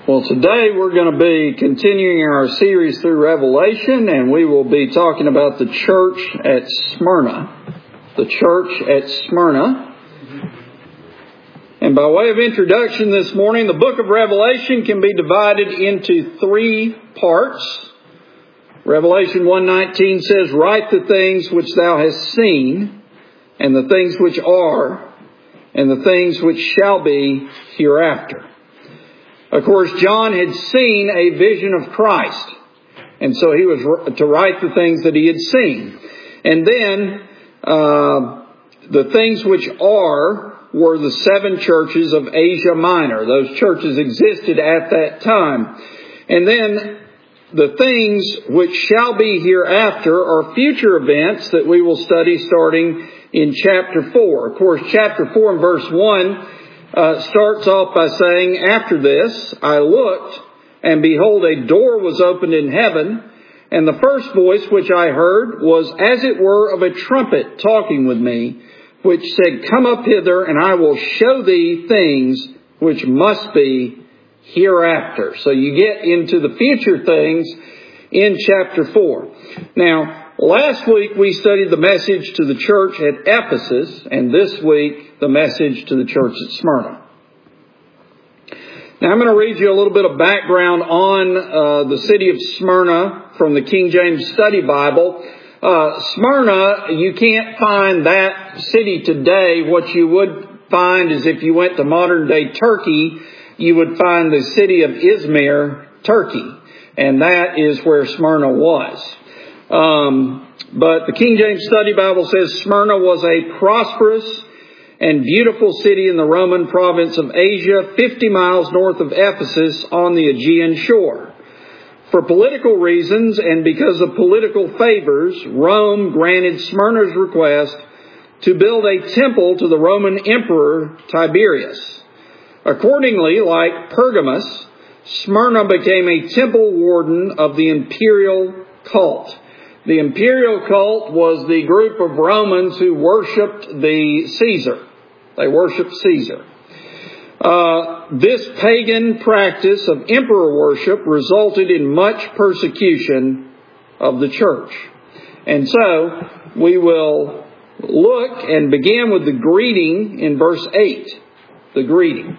Well, today we're going to be continuing our series through Revelation, and we will be talking about the church at Smyrna. The church at Smyrna. And by way of introduction this morning, the book of Revelation can be divided into three parts. Revelation 1:19 says, "Write the things which thou hast seen, and the things which are, and the things which shall be hereafter." Of course, John had seen a vision of Christ, and so he was to write the things that he had seen. And then the things which are were the seven churches of Asia Minor. Those churches existed at that time. And then the things which shall be hereafter are future events that we will study starting in chapter 4. Of course, chapter 4 and verse 1 starts off by saying, "After this I looked, and behold, a door was opened in heaven, and the first voice which I heard was as it were of a trumpet talking with me, which said, Come up hither, and I will show thee things which must be hereafter." So you get into the future things in chapter 4. Now, last week we studied the message to the church at Ephesus, and this week the message to the church at Smyrna. Now I'm going to read you a little bit of background on the city of Smyrna from the King James Study Bible. Smyrna, you can't find that city today. What you would find is if you went to modern day Turkey, you would find the city of Izmir, Turkey. And that is where Smyrna was. But the King James Study Bible says Smyrna was a prosperous and beautiful city in the Roman province of Asia, 50 miles north of Ephesus on the Aegean shore. For political reasons and because of political favors, Rome granted Smyrna's request to build a temple to the Roman Emperor Tiberius. Accordingly, like Pergamus, Smyrna became a temple warden of the imperial cult. The imperial cult was the group of Romans who worshipped the Caesar. They worshipped Caesar. This pagan practice of emperor worship resulted in much persecution of the church. And so we will look and begin with the greeting in verse 8. The greeting.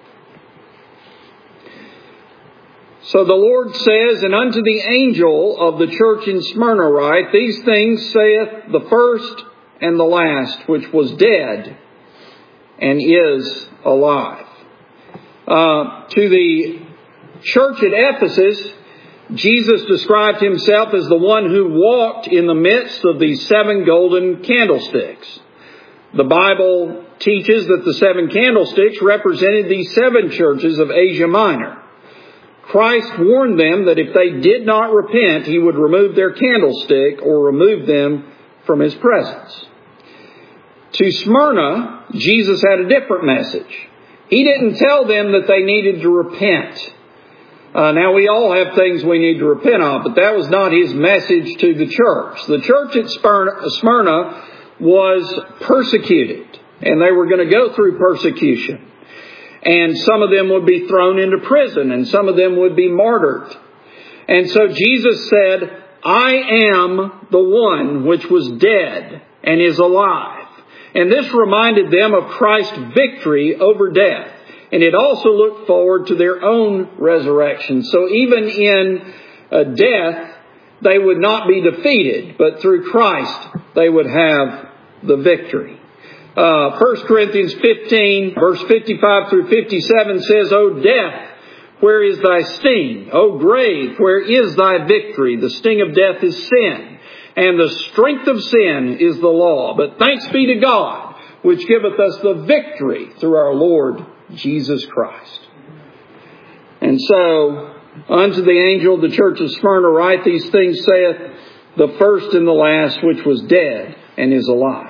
So the Lord says, "And unto the angel of the church in Smyrna write, These things saith the first and the last, which was dead and is alive." To the church at Ephesus, Jesus described himself as the one who walked in the midst of these seven golden candlesticks. The Bible teaches that the seven candlesticks represented these seven churches of Asia Minor. Christ warned them that if they did not repent, he would remove their candlestick or remove them from his presence. To Smyrna, Jesus had a different message. He didn't tell them that they needed to repent. Now, we all have things we need to repent of, but that was not his message to the church. The church at Smyrna was persecuted, and they were going to go through persecution. And some of them would be thrown into prison, and some of them would be martyred. And so Jesus said, "I am the one which was dead and is alive." And this reminded them of Christ's victory over death. And it also looked forward to their own resurrection. So even in death, they would not be defeated, but through Christ, they would have the victory. 1 Corinthians 15, verse 55 through 57 says, "O death, where is thy sting? O grave, where is thy victory? The sting of death is sin, and the strength of sin is the law. But thanks be to God, which giveth us the victory through our Lord Jesus Christ." And so, unto the angel of the church of Smyrna write, "These things saith the first and the last, which was dead and is alive."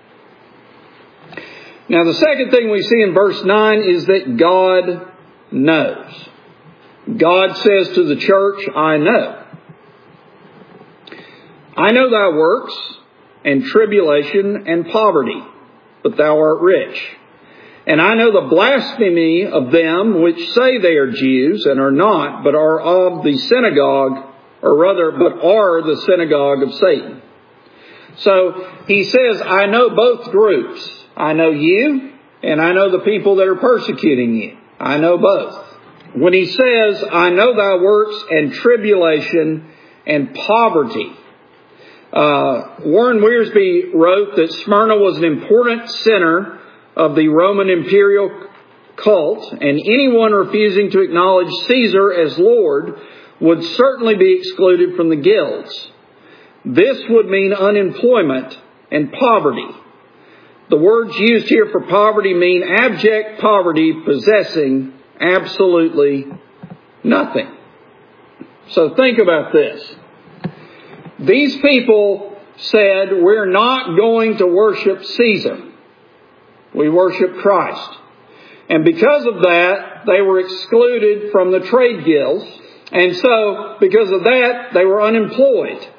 Now, the second thing we see in verse 9 is that God knows. God says to the church, "I know. I know thy works and tribulation and poverty, but thou art rich. And I know the blasphemy of them which say they are Jews and are not, but are of the synagogue, or rather, but are the synagogue of Satan. So he says, I know both groups. I know you, and I know the people that are persecuting you. I know both. When he says, I know thy works and tribulation and poverty. Warren Wiersbe wrote that Smyrna was an important center of the Roman imperial cult, and anyone refusing to acknowledge Caesar as Lord would certainly be excluded from the guilds. This would mean unemployment and poverty. The words used here for poverty mean abject poverty, possessing absolutely nothing. So think about this. These people said, we're not going to worship Caesar. We worship Christ. And because of that, they were excluded from the trade guilds. And so, because of that, they were unemployed.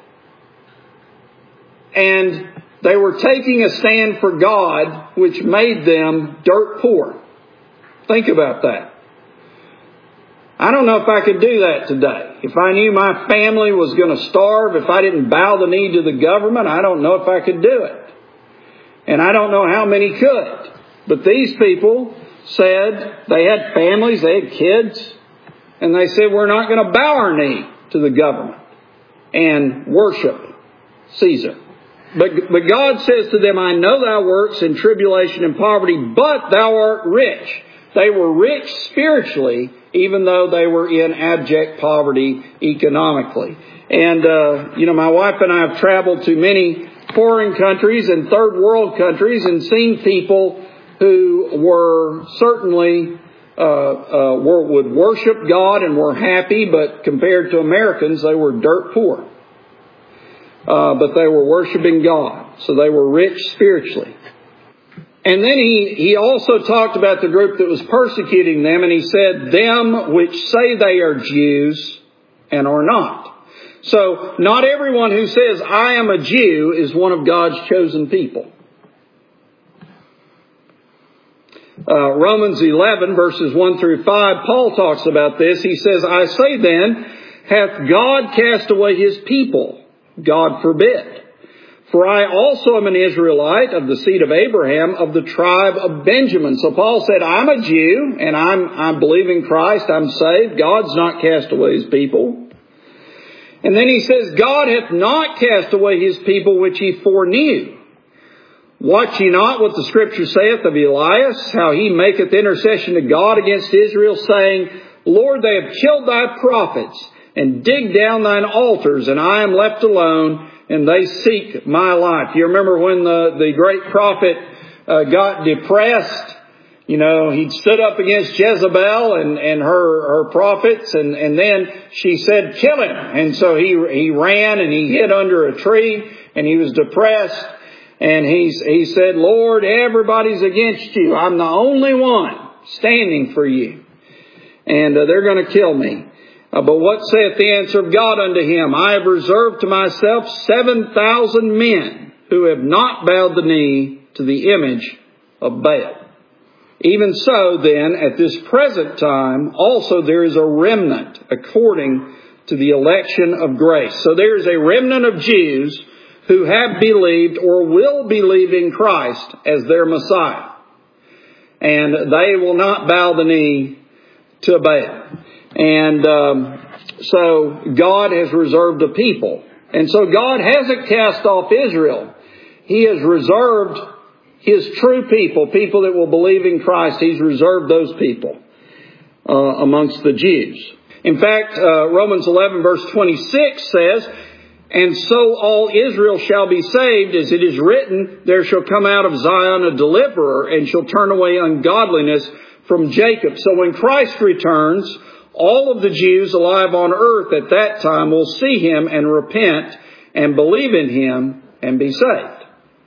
And they were taking a stand for God, which made them dirt poor. Think about that. I don't know if I could do that today. If I knew my family was going to starve, if I didn't bow the knee to the government, I don't know if I could do it. And I don't know how many could. But these people said they had families, they had kids, and they said, we're not going to bow our knee to the government and worship Caesar. But God says to them, I know thy works in tribulation and poverty, but thou art rich. They were rich spiritually, even though they were in abject poverty economically. And, my wife and I have traveled to many foreign countries and third world countries and seen people who were certainly, would worship God and were happy, but compared to Americans, they were dirt poor. But they were worshiping God. So they were rich spiritually. And then he also talked about the group that was persecuting them, and he said, them which say they are Jews and are not. So not everyone who says, I am a Jew, is one of God's chosen people. Romans 11, verses 1 through 5, Paul talks about this. He says, I say then, hath God cast away his people? God forbid. For I also am an Israelite of the seed of Abraham, of the tribe of Benjamin. So Paul said, I'm a Jew, and I believe in Christ, I'm saved. God's not cast away his people. And then he says, God hath not cast away his people which he foreknew. Watch ye not what the Scripture saith of Elias, how he maketh intercession to God against Israel, saying, Lord, they have killed thy prophets, and dig down thine altars, and I am left alone, and they seek my life. You remember when the great prophet got depressed? He'd stood up against Jezebel and her prophets, and then she said, kill him. And so he ran and he hid under a tree, and he was depressed. And he said, Lord, everybody's against you. I'm the only one standing for you. And they're going to kill me. But what saith the answer of God unto him? I have reserved to myself 7,000 men who have not bowed the knee to the image of Baal. Even so, then, at this present time, also there is a remnant according to the election of grace. So there is a remnant of Jews who have believed or will believe in Christ as their Messiah. And they will not bow the knee to Baal. And so God has reserved a people. And so God hasn't cast off Israel. He has reserved his true people, people that will believe in Christ. He's reserved those people amongst the Jews. In fact, Romans 11 verse 26 says, and so all Israel shall be saved, as it is written, there shall come out of Zion a deliverer, and shall turn away ungodliness from Jacob. So when Christ returns, all of the Jews alive on earth at that time will see him and repent and believe in him and be saved.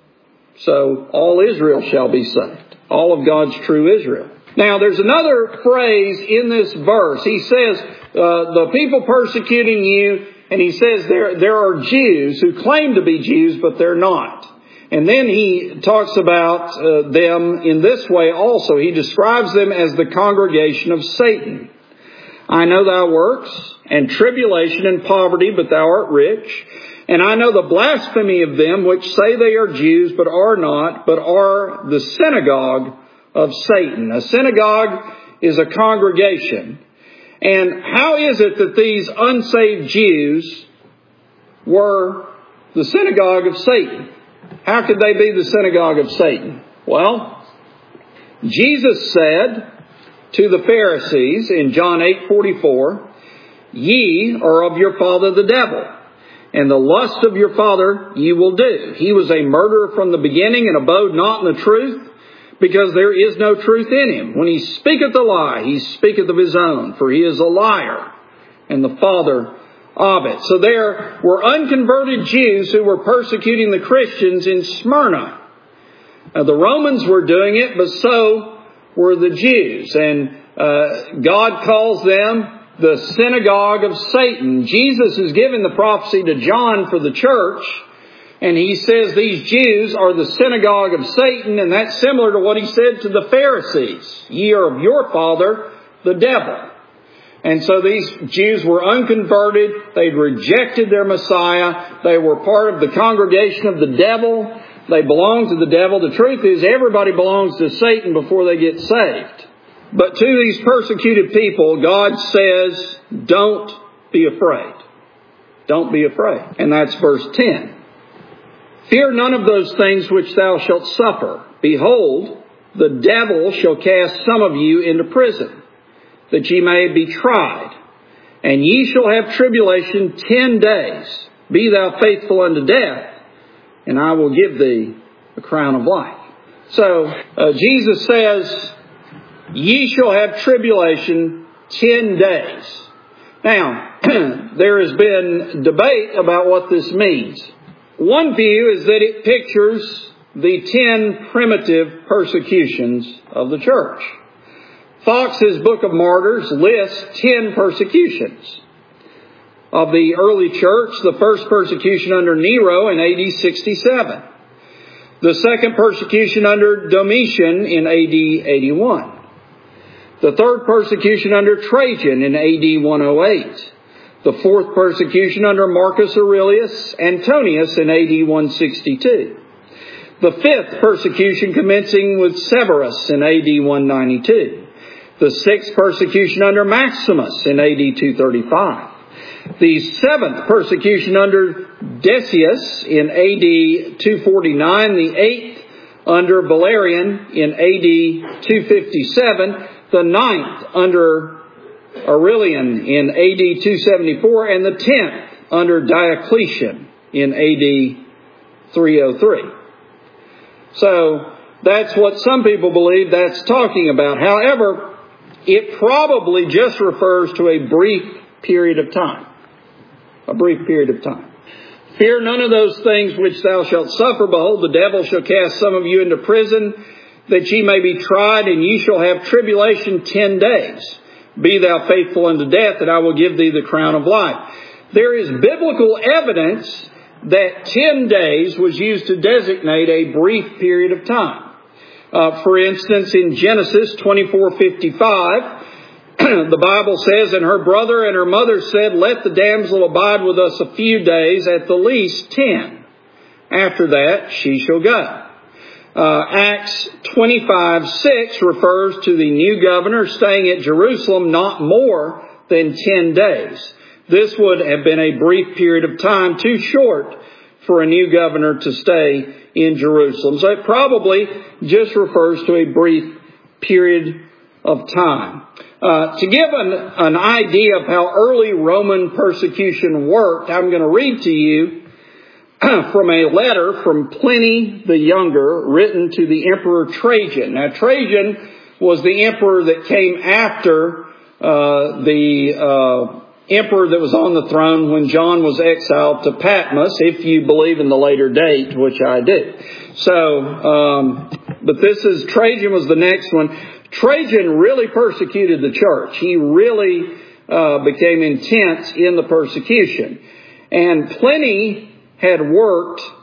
So all Israel shall be saved. All of God's true Israel. Now there's another phrase in this verse. He says, the people persecuting you, and he says there are Jews who claim to be Jews, but they're not. And then he talks about them in this way also. He describes them as the congregation of Satan. I know thy works, and tribulation and poverty, but thou art rich. And I know the blasphemy of them which say they are Jews, but are not, but are the synagogue of Satan. A synagogue is a congregation. And how is it that these unsaved Jews were the synagogue of Satan? How could they be the synagogue of Satan? Well, Jesus said to the Pharisees in John 8:44, ye are of your father the devil, and the lust of your father ye will do. He was a murderer from the beginning and abode not in the truth, because there is no truth in him. When he speaketh a lie, he speaketh of his own, for he is a liar and the father of it. So there were unconverted Jews who were persecuting the Christians in Smyrna. Now, the Romans were doing it, but so were the Jews. And God calls them the synagogue of Satan. Jesus is giving the prophecy to John for the church, and he says these Jews are the synagogue of Satan, and that's similar to what he said to the Pharisees. Ye are of your father, the devil. And so these Jews were unconverted. They'd rejected their Messiah. They were part of the congregation of the devil. They belonged to the devil. The truth is, everybody belongs to Satan before they get saved. But to these persecuted people, God says, don't be afraid. Don't be afraid. And that's verse 10. Fear none of those things which thou shalt suffer. Behold, the devil shall cast some of you into prison, that ye may be tried. And ye shall have tribulation 10 days. Be thou faithful unto death, and I will give thee the crown of life. So, Jesus says, ye shall have tribulation 10 days. Now, there has been debate about what this means. One view is that it pictures the 10 primitive persecutions of the church. Fox's Book of Martyrs lists 10 persecutions of the early church. The first persecution under Nero in AD 67. The second persecution under Domitian in AD 81. The third persecution under Trajan in AD 108. The fourth persecution under Marcus Aurelius Antonius in AD 162. The fifth persecution commencing with Severus in AD 192. The sixth persecution under Maximus in AD 235. The seventh persecution under Decius in AD 249. The eighth under Valerian in AD 257. The ninth under Aurelian in AD 274. And the 10th under Diocletian in AD 303. So that's what some people believe that's talking about. However, it probably just refers to a brief period of time. A brief period of time. Fear none of those things which thou shalt suffer. Behold, the devil shall cast some of you into prison, that ye may be tried, and ye shall have tribulation 10 days. Be thou faithful unto death, and I will give thee the crown of life. There is biblical evidence that 10 days was used to designate a brief period of time. For instance, in Genesis 24:55, the Bible says, and her brother and her mother said, let the damsel abide with us a few days, at the least 10. After that, she shall go. Acts 25:6 refers to the new governor staying at Jerusalem not more than 10 days. This would have been a brief period of time, too short for a new governor to stay in Jerusalem. So it probably just refers to a brief period of time. To give an idea of how early Roman persecution worked, I'm going to read to you from a letter from Pliny the Younger written to the Emperor Trajan. Now, Trajan was the emperor that came after the emperor that was on the throne when John was exiled to Patmos, if you believe in the later date, which I do. So, but this is, Trajan was the next one. Trajan really persecuted the church. He really became intense in the persecution. And Pliny had worked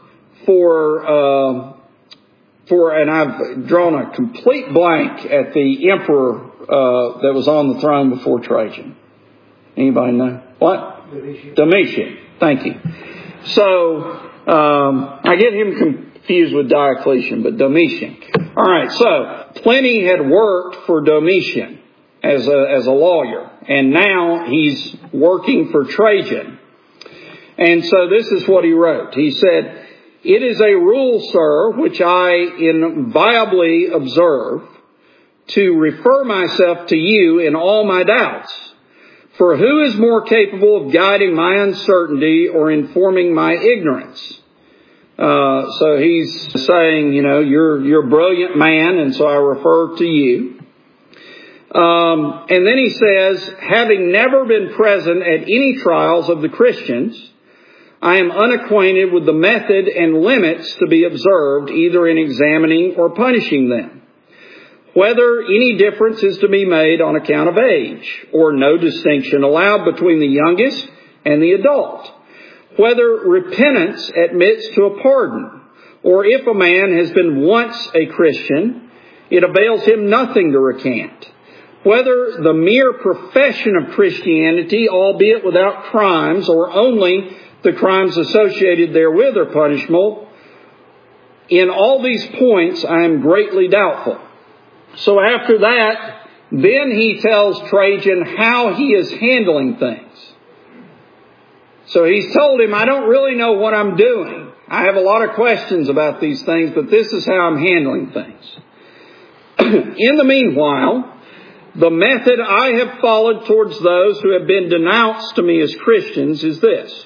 and I've drawn a complete blank at the emperor that was on the throne before Trajan. Anybody know? What? Domitian. Thank you. So, I get him confused with Diocletian, but Domitian. All right, so Pliny had worked for Domitian as a lawyer, and now he's working for Trajan. And so this is what he wrote. He said, "It is a rule, sir, which I inviolably observe, to refer myself to you in all my doubts. For who is more capable of guiding my uncertainty or informing my ignorance?" So he's saying, you're a brilliant man, and so I refer to you. And then he says, "Having never been present at any trials of the Christians, I am unacquainted with the method and limits to be observed either in examining or punishing them. Whether any difference is to be made on account of age, or no distinction allowed between the youngest and the adult. Whether repentance admits to a pardon, or if a man has been once a Christian, it avails him nothing to recant. Whether the mere profession of Christianity, albeit without crimes, or only the crimes associated therewith are punishable. In all these points, I am greatly doubtful." So after that, then he tells Trajan how he is handling things. So he's told him, "I don't really know what I'm doing. I have a lot of questions about these things, but this is how I'm handling things. In the meanwhile, the method I have followed towards those who have been denounced to me as Christians is this.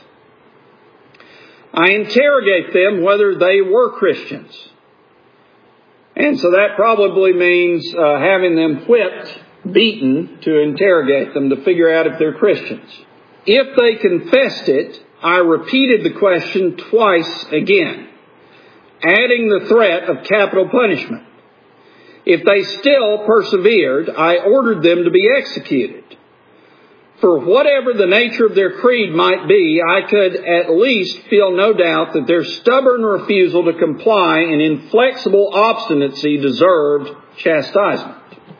I interrogate them whether they were Christians." And so that probably means having them whipped, beaten, to interrogate them to figure out if they're Christians. If they confessed it, I repeated the question twice again, adding the threat of capital punishment. If they still persevered, I ordered them to be executed. For whatever the nature of their creed might be, I could at least feel no doubt that their stubborn refusal to comply and inflexible obstinacy deserved chastisement.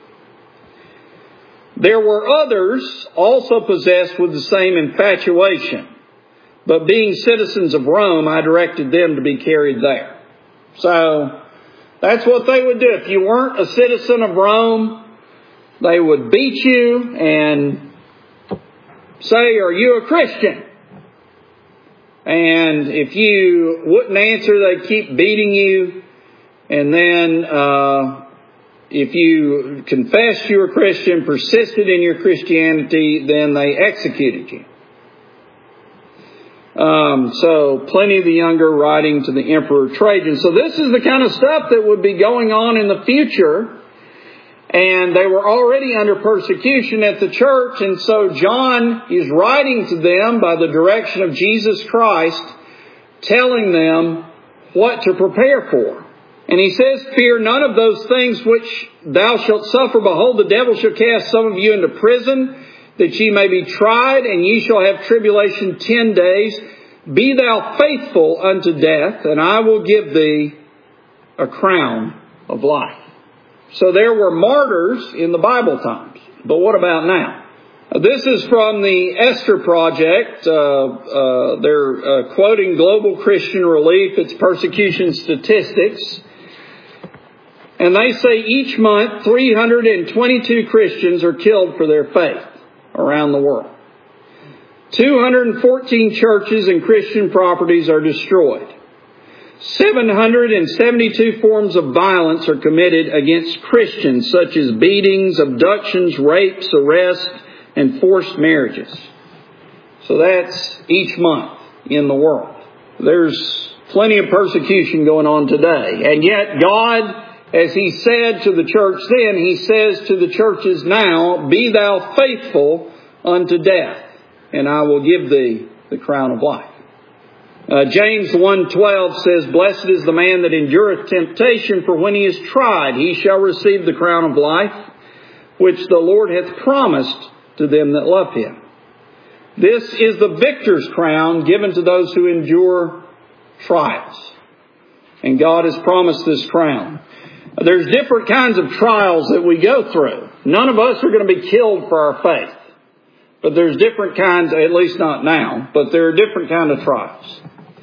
There were others also possessed with the same infatuation, but being citizens of Rome, I directed them to be carried there. So that's what they would do. If you weren't a citizen of Rome, they would beat you and say, "Are you a Christian?" And if you wouldn't answer, they'd keep beating you. And then if you confessed you were Christian, persisted in your Christianity, then they executed you. So Pliny the Younger writing to the Emperor Trajan. So this is the kind of stuff that would be going on in the future. And they were already under persecution at the church. And so John is writing to them by the direction of Jesus Christ, telling them what to prepare for. And he says, "Fear none of those things which thou shalt suffer. Behold, the devil shall cast some of you into prison, that ye may be tried, and ye shall have tribulation 10 days. Be thou faithful unto death, and I will give thee a crown of life." So there were martyrs in the Bible times. But what about now? This is from the Esther Project. They're quoting Global Christian Relief. It's persecution statistics. And they say each month 322 Christians are killed for their faith around the world. 214 churches and Christian properties are destroyed. 772 forms of violence are committed against Christians, such as beatings, abductions, rapes, arrests, and forced marriages. So that's each month in the world. There's plenty of persecution going on today. And yet God, as He said to the church then, He says to the churches now, "Be thou faithful unto death, and I will give thee the crown of life." James 1:12 says, "Blessed is the man that endureth temptation, for when he is tried, he shall receive the crown of life, which the Lord hath promised to them that love Him." This is the victor's crown given to those who endure trials. And God has promised this crown. There's different kinds of trials that we go through. None of us are going to be killed for our faith. But there's different kinds, at least not now, but there are different kinds of trials.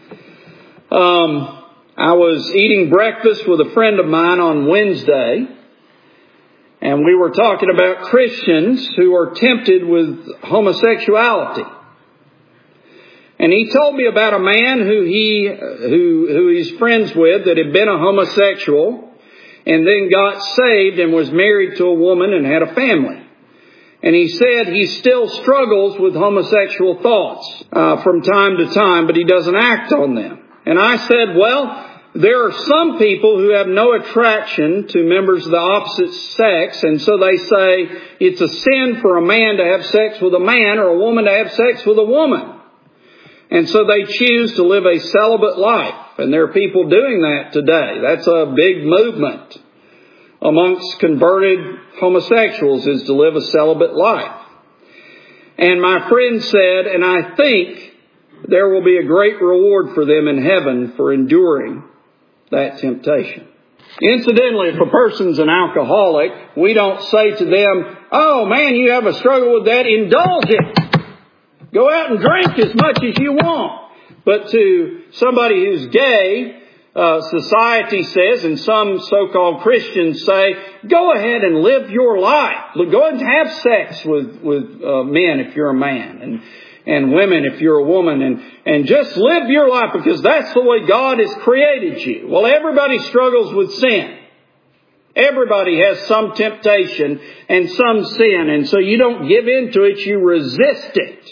I was eating breakfast with a friend of mine on Wednesday, and we were talking about Christians who are tempted with homosexuality. And he told me about a man who he's friends with that had been a homosexual and then got saved and was married to a woman and had a family. And he said he still struggles with homosexual thoughts from time to time, but he doesn't act on them. And I said, well, there are some people who have no attraction to members of the opposite sex, and so they say it's a sin for a man to have sex with a man or a woman to have sex with a woman. And so they choose to live a celibate life. And there are people doing that today. That's a big movement amongst converted homosexuals, is to live a celibate life. And my friend said, and I think there will be a great reward for them in heaven for enduring that temptation. Incidentally, if a person's an alcoholic, we don't say to them, oh man, you have a struggle with that, indulge it. Go out and drink as much as you want. But to somebody who's gay, society says, and some so-called Christians say, go ahead and live your life. Go ahead and have sex with men if you're a man, and women if you're a woman, and just live your life because that's the way God has created you. Well, everybody struggles with sin. Everybody has some temptation and some sin, and so you don't give in to it, you resist it.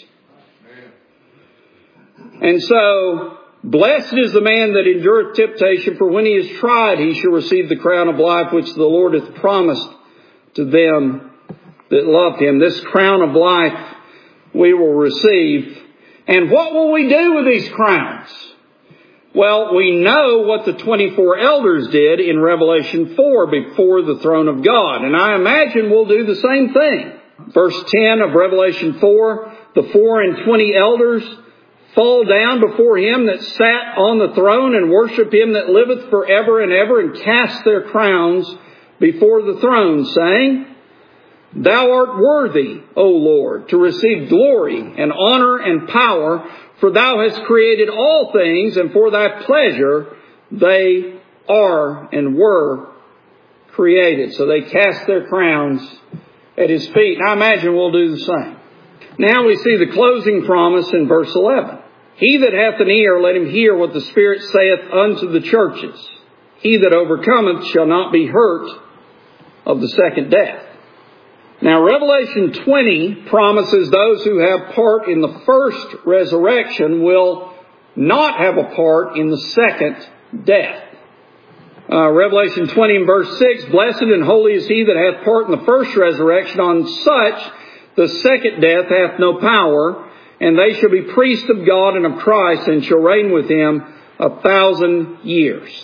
And so, blessed is the man that endureth temptation, for when he is tried, he shall receive the crown of life which the Lord hath promised to them that love him. This crown of life we will receive. And what will we do with these crowns? Well, we know what the 24 elders did in Revelation 4 before the throne of God. And I imagine we'll do the same thing. Verse 10 of Revelation 4, the 24 elders fall down before him that sat on the throne and worship him that liveth forever and ever, and cast their crowns before the throne, saying, Thou art worthy, O Lord, to receive glory and honor and power, for thou hast created all things, and for thy pleasure they are and were created. So they cast their crowns at his feet. And I imagine we'll do the same. Now we see the closing promise in verse 11. He that hath an ear, let him hear what the Spirit saith unto the churches. He that overcometh shall not be hurt of the second death. Now Revelation 20 promises those who have part in the first resurrection will not have a part in the second death. Revelation 20 and verse 6, Blessed and holy is he that hath part in the first resurrection. On such the second death hath no power, and they shall be priests of God and of Christ, and shall reign with him 1,000 years.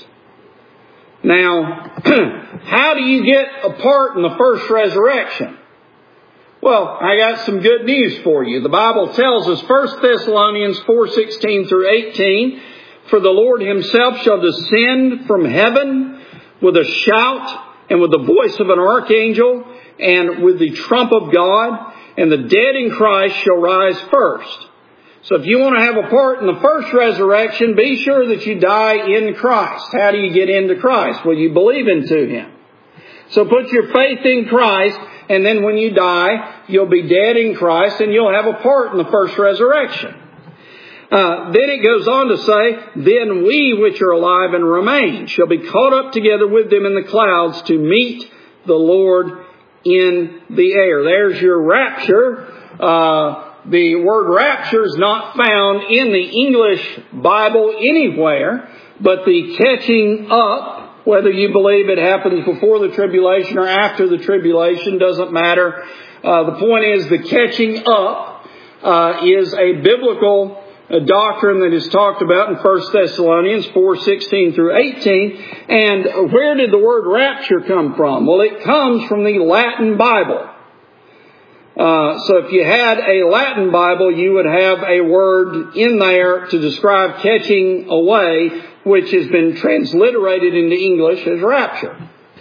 Now, how do you get a part in the first resurrection? Well, I got some good news for you. The Bible tells us, 1 Thessalonians 4:16 through 18, For the Lord himself shall descend from heaven with a shout, and with the voice of an archangel, and with the trump of God, and the dead in Christ shall rise first. So if you want to have a part in the first resurrection, be sure that you die in Christ. How do you get into Christ? Well, you believe into him. So put your faith in Christ, and then when you die, you'll be dead in Christ, and you'll have a part in the first resurrection. Then it goes on to say, Then we which are alive and remain shall be caught up together with them in the clouds to meet the Lord in the air. There's your rapture. The word rapture is not found in the English Bible anywhere, but the catching up, whether you believe it happens before the tribulation or after the tribulation, doesn't matter. The point is the catching up is a biblical doctrine that is talked about in 1 Thessalonians 4:16 through 18. And where did the word rapture come from? Well, it comes from the Latin Bible. So if you had a Latin Bible, you would have a word in there to describe catching away, which has been transliterated into English as rapture.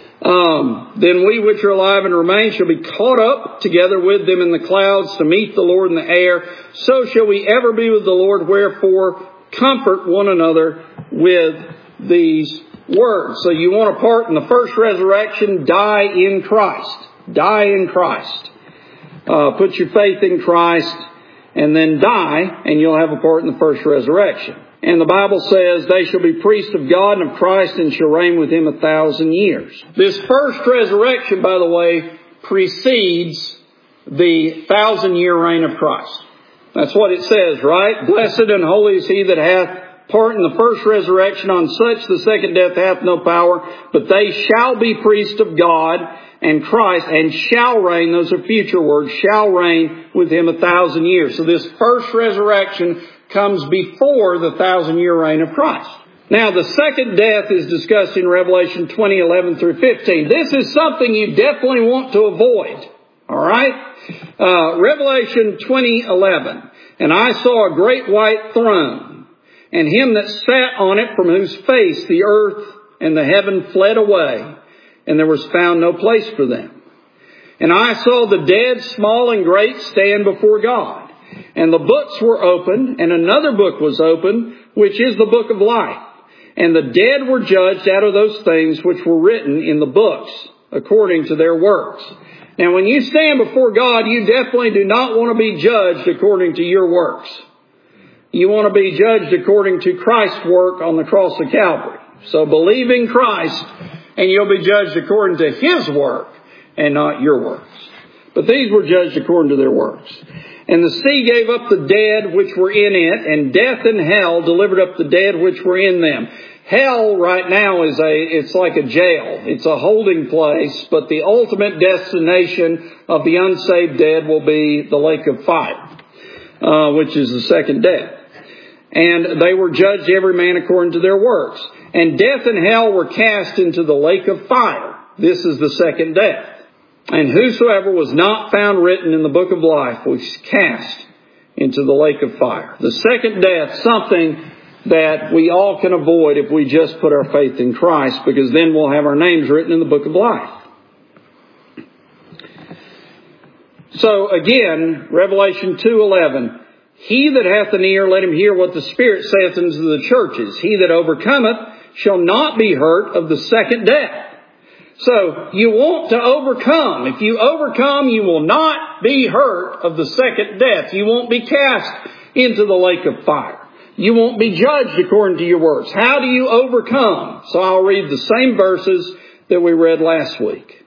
Then we which are alive and remain shall be caught up together with them in the clouds to meet the Lord in the air. So shall we ever be with the Lord. Wherefore, comfort one another with these words. So you want a part in the first resurrection, die in Christ. Die in Christ. Put your faith in Christ and then die, and you'll have a part in the first resurrection. And the Bible says, they shall be priests of God and of Christ and shall reign with Him 1,000 years. This first resurrection, by the way, precedes the 1,000-year reign of Christ. That's what it says, right? Blessed and holy is he that hath part in the first resurrection. On such the second death hath no power, but they shall be priests of God and Christ, and shall reign, those are future words, shall reign with Him 1,000 years. So this first resurrection comes before the 1,000-year reign of Christ. Now, the second death is discussed in Revelation 20:11 through 15. This is something you definitely want to avoid. All right? Revelation 20:11. And I saw a great white throne, and Him that sat on it, from whose face the earth and the heaven fled away, and there was found no place for them. And I saw the dead, small and great, stand before God. And the books were opened, and another book was opened, which is the book of life. And the dead were judged out of those things which were written in the books, according to their works. Now, when you stand before God, you definitely do not want to be judged according to your works. You want to be judged according to Christ's work on the cross of Calvary. So believe in Christ, and you'll be judged according to His work and not your works. But these were judged according to their works. And the sea gave up the dead which were in it, and death and hell delivered up the dead which were in them. Hell right now it's like a jail. It's a holding place, but the ultimate destination of the unsaved dead will be the lake of fire, which is the second death. And they were judged every man according to their works. And death and hell were cast into the lake of fire. This is the second death. And whosoever was not found written in the book of life was cast into the lake of fire. The second death, something that we all can avoid if we just put our faith in Christ, because then we'll have our names written in the book of life. So again, Revelation 2:11, he that hath an ear, let him hear what the Spirit saith unto the churches. He that overcometh shall not be hurt of the second death. So you want to overcome. If you overcome, you will not be hurt of the second death. You won't be cast into the lake of fire. You won't be judged according to your works. How do you overcome? So I'll read the same verses that we read last week.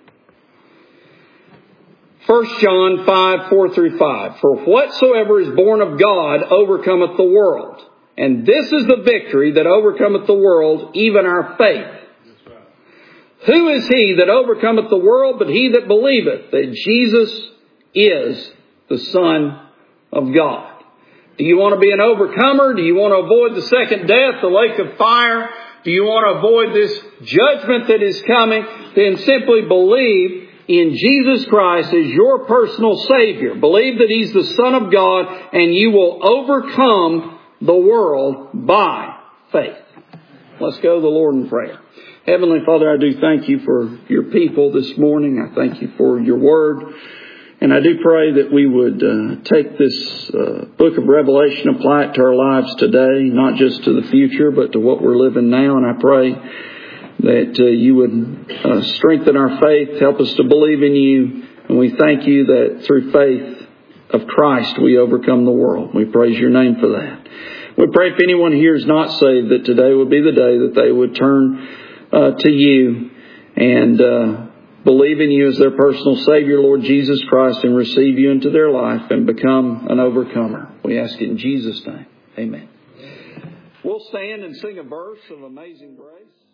1 John 5:4 through 5. For whatsoever is born of God overcometh the world. And this is the victory that overcometh the world, even our faith. Who is he that overcometh the world but he that believeth that Jesus is the Son of God? Do you want to be an overcomer? Do you want to avoid the second death, the lake of fire? Do you want to avoid this judgment that is coming? Then simply believe in Jesus Christ as your personal Savior. Believe that He's the Son of God, and you will overcome the world by faith. Let's go to the Lord in prayer. Heavenly Father, I do thank You for Your people this morning. I thank You for Your Word. And I do pray that we would take this book of Revelation, apply it to our lives today, not just to the future, but to what we're living now. And I pray that You would strengthen our faith, help us to believe in You. And we thank You that through faith of Christ we overcome the world. We praise Your name for that. We pray if anyone here is not saved, that today would be the day that they would turn to You and believe in You as their personal Savior, Lord Jesus Christ, and receive You into their life and become an overcomer. We ask it in Jesus' name. Amen. We'll stand and sing a verse of Amazing Grace.